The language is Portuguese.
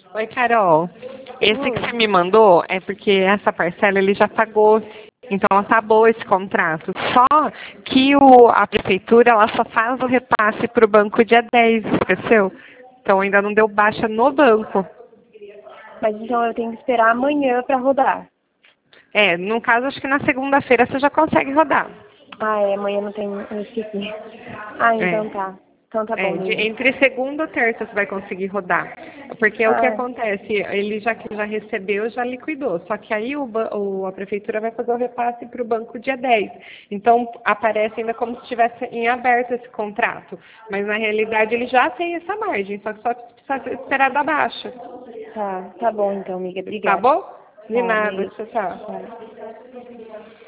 Oi, Carol. Esse que Oi. você me mandou é porque essa parcela ele já pagou, então acabou esse contrato. Só que a prefeitura ela só faz o repasse para o banco dia 10, esqueceu? Então ainda não deu baixa no banco. Mas então eu tenho que esperar amanhã para rodar. É, no caso acho que na segunda-feira você já consegue rodar. Ah, é, amanhã não tem. Eu esqueci. Ah, É. então tá. Então tá bom, É, amiga. entre segunda ou terça você vai conseguir rodar. Porque o que Ah, acontece, ele já que já recebeu, já liquidou. Só que aí a prefeitura vai fazer o repasse para o banco dia 10. Então aparece ainda como se estivesse em aberto esse contrato. Mas na realidade ele já tem essa margem, só que só precisa esperar da baixa. tá. Tá bom então, amiga. Tá Obrigada. bom? De Tá, nada, beijo. tchau, tchau. Tchau.